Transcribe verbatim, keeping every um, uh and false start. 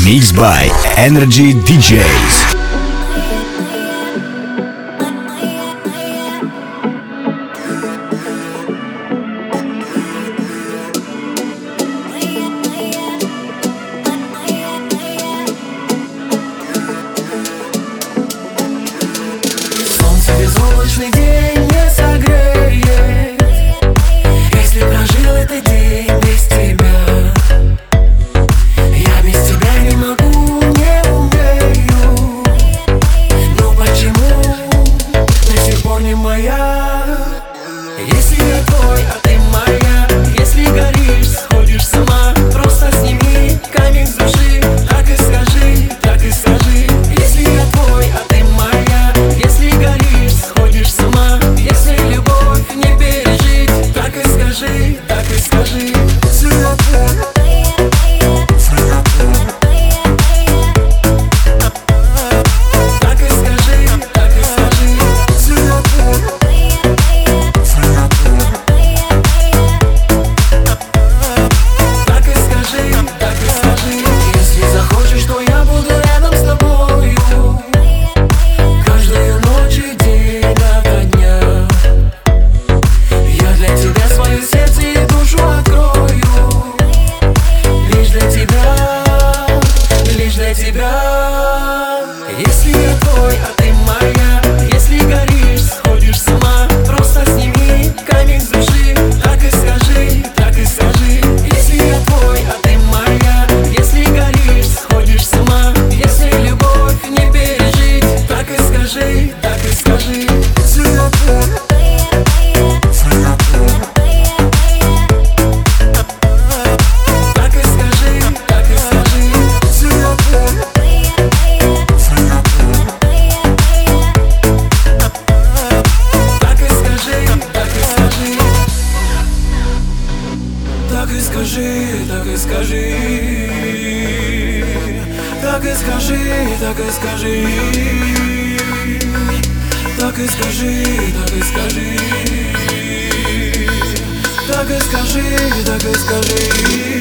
Mixed by Energy ди джейс. Безоблачный день не согреет, если прожил этот день без тебя. Я без тебя не могу, не умею. Но почему до сих пор не моя? Если я твой, а ты моя, если горишь, сходишь с ума, просто сними камень с души. Так и скажи, так и скажи. Если я твой, а ты моя, если горишь, сходишь с ума, если любовь не пережить, так и скажи, так и скажи. Если я твой, так и скажи, так и скажи. Если я твой, так и скажи, так и скажи. Если захочешь, то я буду рядом с тобою каждую ночь и день ото дня. Я для тебя свое сердце и душу открою. Лишь для тебя, лишь для тебя. Если я твой, а ты моя, если горишь, сходишь с ума, просто сними камень с души. Так и скажи, так и скажи. Если я твой, а ты моя, если горишь, сходишь с ума, если любовь не пережить, так и скажи, так и скажи. Если я твой, так и скажи, так и скажи. Если я твой, так и скажи, так и скажи. Так и скажи, так и скажи. Так и скажи, так и скажи. Так и скажи, так и скажи. Так и скажи, так и скажи.